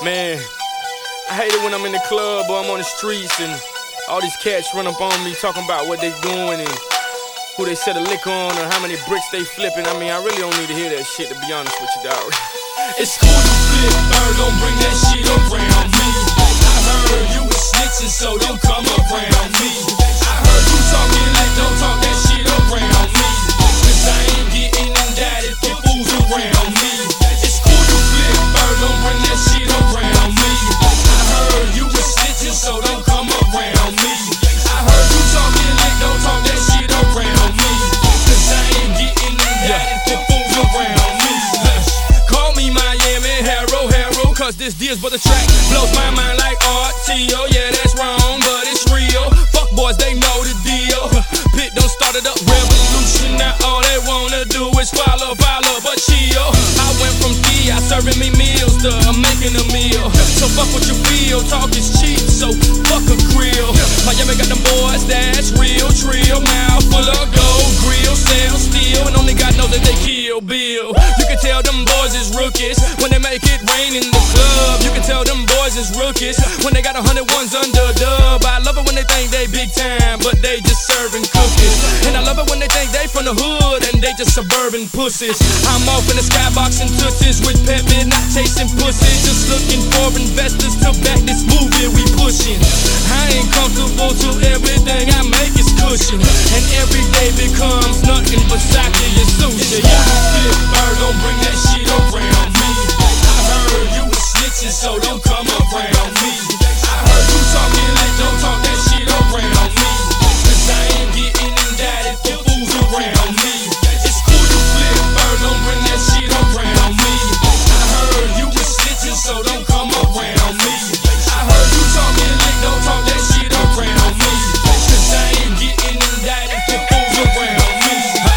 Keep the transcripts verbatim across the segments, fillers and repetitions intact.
Man, I hate it when I'm in the club or I'm on the streets and all these cats run up on me talking about what they doing and who they set a lick on or how many bricks they flipping. I mean, I really don't need to hear that shit, to be honest with you, dog. It's cool to flip, bird, don't bring that shit around me. I heard you was snitching, so don't come around me. I heard you talking like don't talk that shit around me. Cause I ain't getting indicted for fools around me. It's cool to flip, bird, don't bring that shit around me. I heard you was snitching, so don't come around me. I heard you talking like don't talk that shit around me. Cause I ain't getting indicted for fools around me. Call me Miami Hero, Hero, cause this deal's but the track blows my mind like R T O. Yeah, that's wrong, but it's real. Fuck boys, they know the deal. Pit don't start it up, revolution. Now all they wanna do is follow, follow, but chill. I went from D I serving me meals to making a meal. So fuck what you feel, talk is cheap, so fuck a grill. Miami got them boys, that's real. Trill, mouth full of gold, grill, sell steel, and only God knows that they kill Bill. You can tell them boys is rookies when they make it rain in the club. You can tell them boys is rookies when they got a hundred ones under dub. I love it when they think they big time, but they just serving cookies. And I love it when they think they from the hood and they just suburban pussies. I'm off in the skybox and tootsies with Pepe, not chasing pussy, just looking for investors to back this movie we pushing. I ain't comfortable till everything I make is cushion, and every day becomes nothing but sake and sushi. Flip, bird, don't bring that shit around me. I heard you was snitching, so don't come around me. I heard you talking like don't talk that shit around me. Cause I ain't getting indicted for fools around me. It's cool to flip, bird, don't bring that shit around me. I heard you was snitching, so don't come around me. I heard you talking like don't talk that shit around me. Cause I ain't getting indicted for fools around me.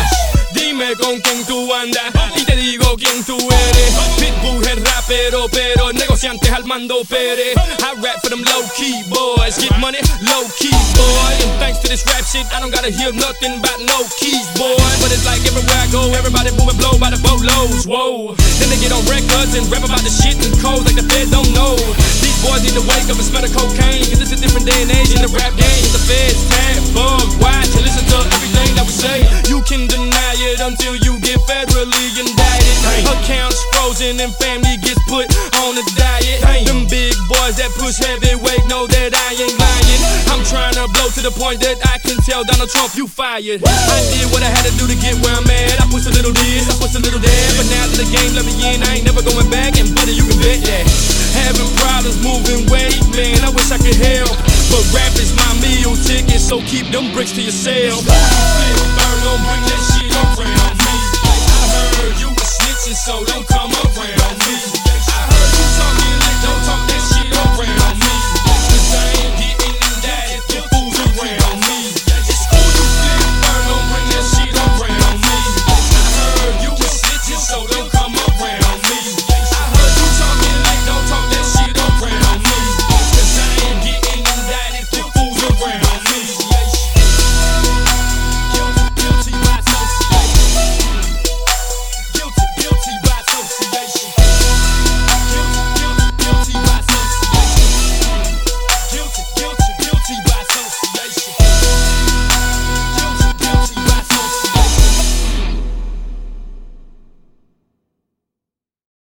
Dime con quién tú andas y te digo quién tú eres. Pitbull es rapero, pero negociantes al mando Pérez. I rap for them low-key boys, get money low-key, boy. And thanks to this rap shit, I don't gotta hear nothing about no keys, boy. But it's like everywhere I go, everybody moving blow by the boatloads, whoa. Then they get on records and rap about the shit and codes like the Fed don't know. These boys need to wake up and smell the cocaine, cause it's a different day and age in the rap game. The Feds tag, bug, watch, and listen to everything that we say. You can deny it until you get federally indicted. Accounts frozen and family gets put on a diet. Them big boys that push heavyweight know that I ain't lying. I'm trying to blow to the point that I can tell Donald Trump you fired. I did what I had to do to get where I'm at. I pushed a little this, I pushed a little that, but now that the game let me in, I ain't never going back. And buddy, you